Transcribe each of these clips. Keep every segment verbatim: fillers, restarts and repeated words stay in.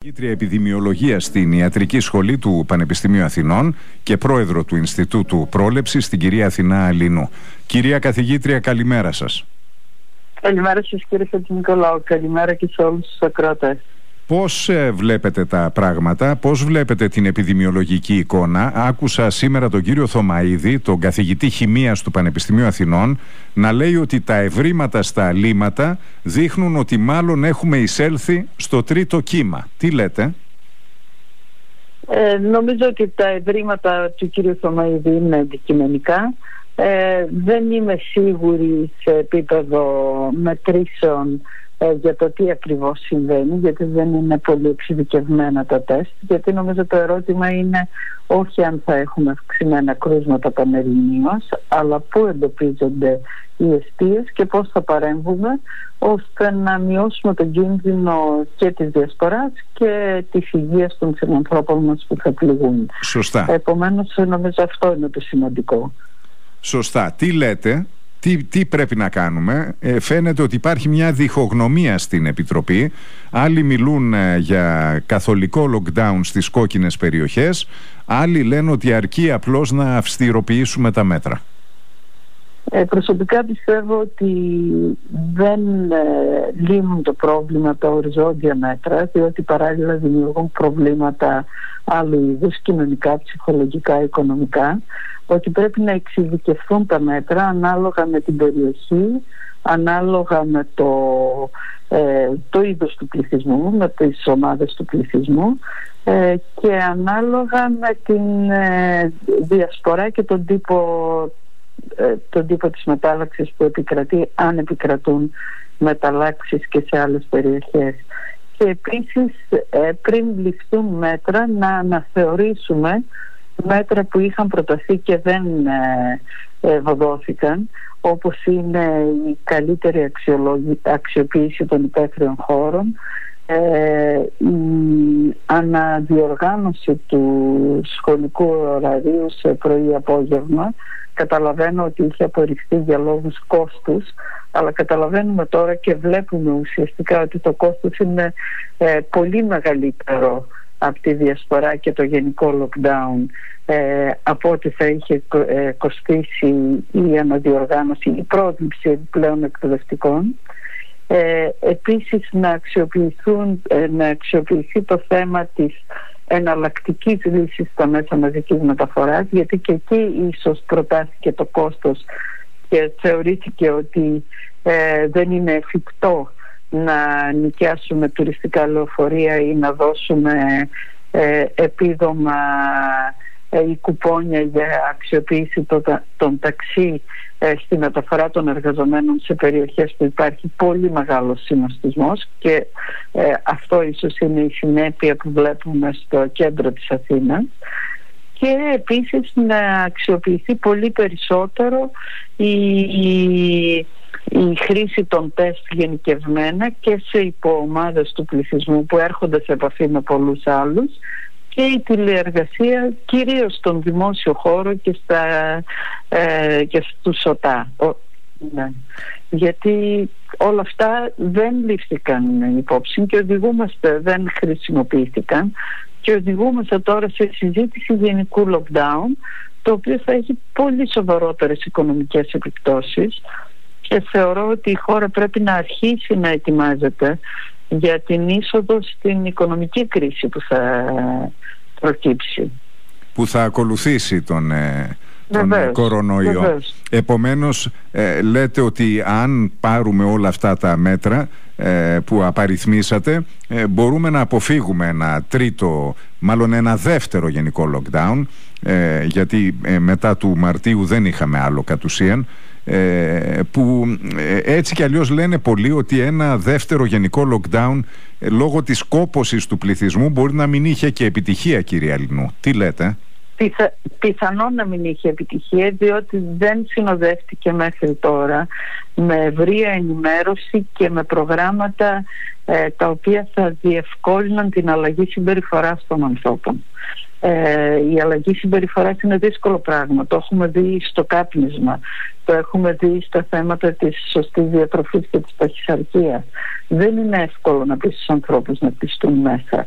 Καθηγήτρια Επιδημιολογίας στην Ιατρική Σχολή του Πανεπιστημίου Αθηνών και πρόεδρο του Ινστιτούτου Πρόλεψης, την κυρία Αθηνά Λινού. Κυρία Καθηγήτρια, καλημέρα σας. Καλημέρα σας κύριε Χατζηνικολάου, καλημέρα και σε όλους τους ακροατές. Πώς ε, βλέπετε τα πράγματα, πώς βλέπετε την επιδημιολογική εικόνα? Άκουσα σήμερα τον κύριο Θωμαίδη, τον καθηγητή χημείας του Πανεπιστημίου Αθηνών, να λέει ότι τα ευρήματα στα αλύματα δείχνουν ότι μάλλον έχουμε εισέλθει στο τρίτο κύμα. Τι λέτε? Ε, νομίζω ότι τα ευρήματα του κύριου Θωμαίδη είναι αντικειμενικά. Ε, δεν είμαι σίγουρη σε επίπεδο μετρήσεων ε, για το τι ακριβώς συμβαίνει, γιατί δεν είναι πολύ εξειδικευμένα τα τεστ, γιατί νομίζω το ερώτημα είναι όχι αν θα έχουμε αυξημένα κρούσματα πανελληνίως, αλλά πού εντοπίζονται οι αιστείες και πώς θα παρέμβουμε ώστε να μειώσουμε τον κίνδυνο και της διασποράς και της υγείας των συνανθρώπων μας που θα πληγούν. Σωστά. Επομένως νομίζω αυτό είναι το σημαντικό. Σωστά. Τι λέτε, τι, τι πρέπει να κάνουμε? Ε, φαίνεται ότι υπάρχει μια διχογνωμία στην Επιτροπή. Άλλοι μιλούν ε, για καθολικό lockdown στις κόκκινες περιοχές. Άλλοι λένε ότι αρκεί απλώς να αυστηροποιήσουμε τα μέτρα. Ε, προσωπικά πιστεύω ότι δεν ε, λύνουν το πρόβλημα τα οριζόντια μέτρα, διότι παράλληλα δημιουργούν προβλήματα άλλου είδους, κοινωνικά, ψυχολογικά, οικονομικά, ότι πρέπει να εξειδικευθούν τα μέτρα ανάλογα με την περιοχή, ανάλογα με το, ε, το είδος του πληθυσμού, με τις ομάδες του πληθυσμού ε, και ανάλογα με την ε, διασπορά και τον τύπο τον τύπο της μετάλλαξης που επικρατεί, αν επικρατούν μεταλλάξεις και σε άλλες περιοχές. Και επίσης πριν ληφθούν μέτρα να αναθεωρήσουμε μέτρα που είχαν προταθεί και δεν ευωδόθηκαν, όπως είναι η καλύτερη αξιοποίηση των υπαίθριων χώρων, η αναδιοργάνωση του σχολικού ωραρίου σε πρωί-απόγευμα. Καταλαβαίνω ότι είχε απορριφθεί για λόγους κόστους, αλλά καταλαβαίνουμε τώρα και βλέπουμε ουσιαστικά ότι το κόστος είναι ε, πολύ μεγαλύτερο από τη διασπορά και το γενικό lockdown ε, από ό,τι θα είχε ε, κοστίσει η αναδιοργάνωση, η πρόληψη πλέον εκπαιδευτικών. Ε, επίσης να, αξιοποιηθούν, ε, να αξιοποιηθεί το θέμα της εναλλακτικής λύσης στα μέσα μαζικής μεταφοράς, γιατί και εκεί ίσως προτάθηκε το κόστος και θεωρήθηκε ότι ε, δεν είναι εφικτό να νοικιάσουμε τουριστικά λεωφορεία ή να δώσουμε ε, επίδομα ή κουπόνια για αξιοποίηση των, των ταξί ε, στη μεταφορά των εργαζομένων σε περιοχές που υπάρχει πολύ μεγάλος συνοστισμός και ε, αυτό ίσως είναι η συνέπεια που βλέπουμε στο κέντρο της Αθήνας. Και επίσης να αξιοποιηθεί πολύ περισσότερο η, η, η χρήση των τεστ γενικευμένα και σε υποομάδες του πληθυσμού που έρχονται σε επαφή με πολλούς άλλους, και η τηλεεργασία κυρίως στον δημόσιο χώρο και, στα, ε, και στους ΟΤΑ. Ο, ναι. Γιατί όλα αυτά δεν λήφθηκαν υπόψη και οδηγούμαστε, δεν χρησιμοποιήθηκαν και οδηγούμαστε τώρα σε συζήτηση γενικού lockdown, το οποίο θα έχει πολύ σοβαρότερες οικονομικές επιπτώσεις και θεωρώ ότι η χώρα πρέπει να αρχίσει να ετοιμάζεται για την είσοδο στην οικονομική κρίση που θα προκύψει, που θα ακολουθήσει τον, ε, τον βεβαίως, κορονοϊό. Βεβαίως. Επομένως ε, λέτε ότι αν πάρουμε όλα αυτά τα μέτρα ε, που απαριθμίσατε, ε, μπορούμε να αποφύγουμε ένα τρίτο, μάλλον ένα δεύτερο γενικό lockdown, ε, γιατί ε, μετά του Μαρτίου δεν είχαμε άλλο κατ' ουσίαν, Ε, που ε, έτσι κι αλλιώς λένε πολλοί ότι ένα δεύτερο γενικό lockdown ε, λόγω της κόπωσης του πληθυσμού μπορεί να μην είχε και επιτυχία, κυρία Λινού. Τι λέτε? Πιθα, πιθανόν να μην είχε επιτυχία, διότι δεν συνοδεύτηκε μέχρι τώρα με ευρεία ενημέρωση και με προγράμματα ε, τα οποία θα διευκόλυναν την αλλαγή συμπεριφοράς των ανθρώπων. Ε, η αλλαγή συμπεριφοράς είναι δύσκολο πράγμα. Το έχουμε δει στο κάπνισμα, το έχουμε δει στα θέματα της σωστής διατροφής και της παχυσαρκίας. Δεν είναι εύκολο να πεις στους ανθρώπους να πιστούν μέσα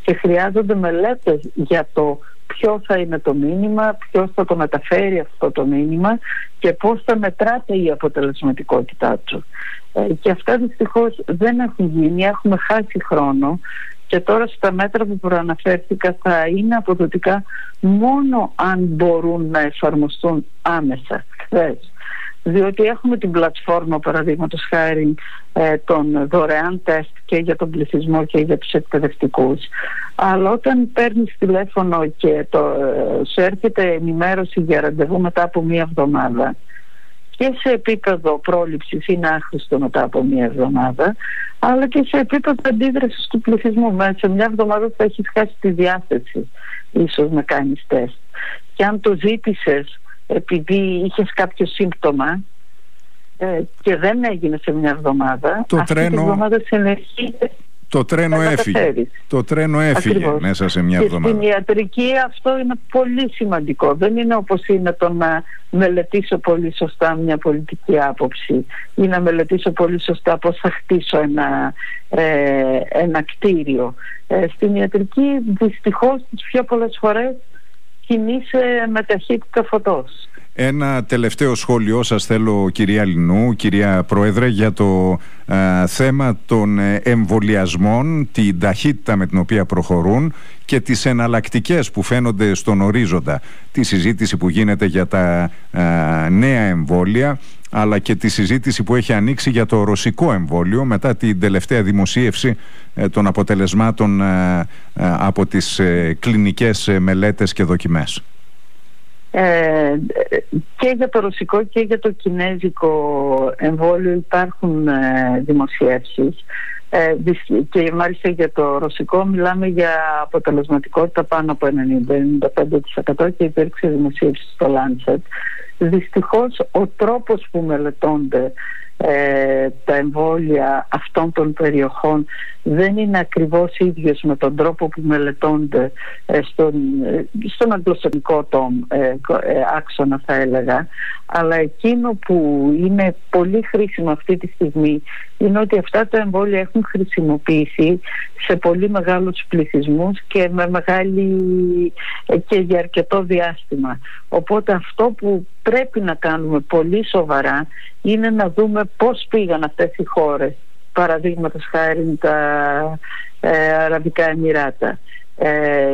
και χρειάζονται μελέτες για το ποιο θα είναι το μήνυμα, ποιος θα το μεταφέρει αυτό το μήνυμα και πώς θα μετράται η αποτελεσματικότητά του. Ε, και αυτά δυστυχώς δεν έχουν γίνει, έχουμε χάσει χρόνο και τώρα στα μέτρα που προαναφέρθηκα θα είναι αποδοτικά μόνο αν μπορούν να εφαρμοστούν άμεσα, χθες. Διότι έχουμε την πλατφόρμα, παραδείγματος χάρη, ε, των δωρεάν τεστ και για τον πληθυσμό και για τους εκπαιδευτικούς. Αλλά όταν παίρνεις τηλέφωνο και το, ε, σου έρχεται ενημέρωση για ραντεβού μετά από μία εβδομάδα και σε επίπεδο πρόληψης είναι άχρηστο μετά από μία εβδομάδα, αλλά και σε επίπεδο αντίδρασης του πληθυσμού. Μέσα σε μια εβδομάδα θα έχεις χάσει τη διάθεση ίσως να κάνεις τεστ. Και αν το ζήτησες επειδή είχες κάποιο σύμπτωμα ε, και δεν έγινε σε μια εβδομάδα, το αυτή τρένο, τη εβδομάδα συνεχίζεται. Το τρένο έφυγε. Το τρένο έφυγε Ακριβώς. μέσα σε μια εβδομάδα. Και στην ιατρική αυτό είναι πολύ σημαντικό. Δεν είναι όπως είναι το να μελετήσω πολύ σωστά μια πολιτική άποψη ή να μελετήσω πολύ σωστά πώς θα χτίσω ένα, ε, ένα κτίριο. Ε, στην ιατρική δυστυχώς τις πιο πολλές φορές κινείσαι με ταχύτητα φωτός. Ένα τελευταίο σχόλιο σας θέλω, κυρία Λινού, κυρία Πρόεδρε, για το ε, θέμα των εμβολιασμών, την ταχύτητα με την οποία προχωρούν και τις εναλλακτικές που φαίνονται στον ορίζοντα. Τη συζήτηση που γίνεται για τα ε, νέα εμβόλια, αλλά και τη συζήτηση που έχει ανοίξει για το ρωσικό εμβόλιο μετά την τελευταία δημοσίευση ε, των αποτελεσμάτων ε, ε, από τις ε, κλινικές ε, μελέτες και δοκιμές. Ε, και για το ρωσικό και για το κινέζικο εμβόλιο υπάρχουν ε, δημοσιεύσεις ε, και μάλιστα για το ρωσικό μιλάμε για αποτελεσματικότητα πάνω από ενενήντα με ενενήντα πέντε τοις εκατό και υπήρξε δημοσίευση στο Lancet. Δυστυχώς ο τρόπος που μελετώνται ε, τα εμβόλια αυτών των περιοχών δεν είναι ακριβώς ίδιος με τον τρόπο που μελετώνται ε, στον, ε, στον αγγλοσαξονικό τόμ ε, ε, άξονα, θα έλεγα. Αλλά εκείνο που είναι πολύ χρήσιμο αυτή τη στιγμή είναι ότι αυτά τα εμβόλια έχουν χρησιμοποιηθεί σε πολύ μεγάλους πληθυσμούς και με μεγάλη ε, και για αρκετό διάστημα. Οπότε αυτό που πρέπει να κάνουμε πολύ σοβαρά είναι να δούμε πώς πήγαν αυτές οι χώρες, παραδείγματος χάρη τα ε, Αραβικά Εμιράτα, ε,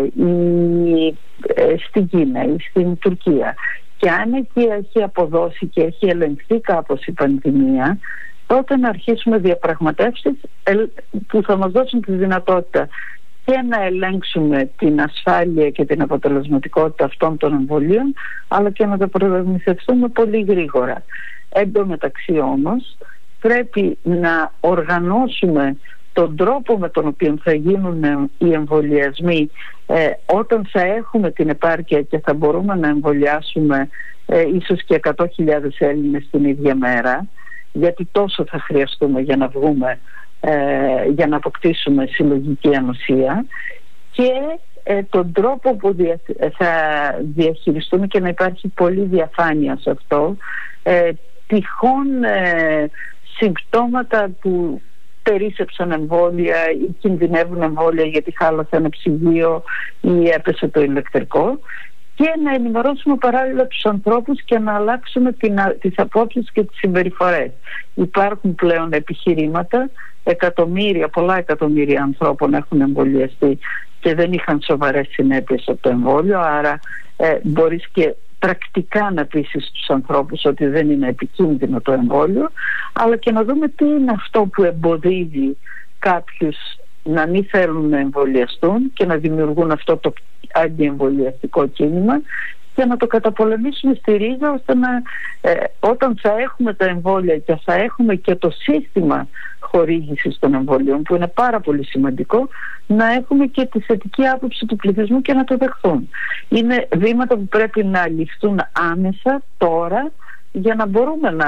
η, ε, στην Κίνα ή στην Τουρκία, και αν εκεί έχει αποδώσει και έχει ελεγχθεί κάπως η πανδημία, τότε να αρχίσουμε διαπραγματεύσεις που θα μας δώσουν τη δυνατότητα και να ελέγξουμε την ασφάλεια και την αποτελεσματικότητα αυτών των εμβολίων, αλλά και να τα προγραμματιστούμε πολύ γρήγορα. Εν τω μεταξύ όμως πρέπει να οργανώσουμε τον τρόπο με τον οποίο θα γίνουν οι εμβολιασμοί ε, όταν θα έχουμε την επάρκεια και θα μπορούμε να εμβολιάσουμε ε, ίσως και εκατό χιλιάδες Έλληνες την ίδια μέρα, γιατί τόσο θα χρειαστούμε για να βγούμε, ε, για να αποκτήσουμε συλλογική ανοσία, και ε, τον τρόπο που δια, θα διαχειριστούμε και να υπάρχει πολύ διαφάνεια σε αυτό, ε, τυχόν ε, συμπτώματα που περίσσεψαν εμβόλια ή κινδυνεύουν εμβόλια γιατί χάλασε ένα ψυγείο ή έπεσε το ηλεκτρικό, και να ενημερώσουμε παράλληλα τους ανθρώπους και να αλλάξουμε την, τις απόψεις και τις συμπεριφορές. Υπάρχουν πλέον επιχειρήματα, εκατομμύρια, πολλά εκατομμύρια ανθρώπων έχουν εμβολιαστεί και δεν είχαν σοβαρές συνέπειες από το εμβόλιο, άρα ε, μπορείς και πρακτικά να πείσεις τους ανθρώπους ότι δεν είναι επικίνδυνο το εμβόλιο, αλλά και να δούμε τι είναι αυτό που εμποδίζει κάποιους να μην θέλουν να εμβολιαστούν και να δημιουργούν αυτό το αντιεμβολιαστικό κίνημα, και να το καταπολεμήσουμε στη ρίζα, ώστε να ε, όταν θα έχουμε τα εμβόλια και θα έχουμε και το σύστημα χορήγησης των εμβολίων, που είναι πάρα πολύ σημαντικό, να έχουμε και τη θετική άποψη του πληθυσμού και να το δεχθούν. Είναι βήματα που πρέπει να ληφθούν άμεσα τώρα για να μπορούμε να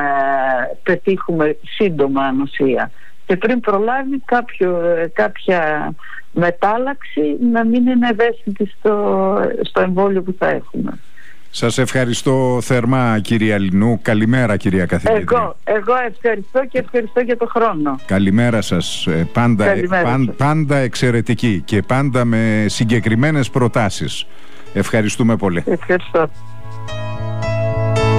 πετύχουμε σύντομα ανοσία και πριν προλάβει κάποιο, κάποια μετάλλαξη να μην είναι ευαίσθητη στο, στο εμβόλιο που θα έχουμε. Σας ευχαριστώ θερμά, κυρία Λινού. Καλημέρα, κυρία καθηγήτρια. Εγώ, εγώ ευχαριστώ και ευχαριστώ για το χρόνο. Καλημέρα σας. Πάντα, Καλημέρα πάντα, σας. πάντα εξαιρετική και πάντα με συγκεκριμένες προτάσεις. Ευχαριστούμε πολύ. Ευχαριστώ.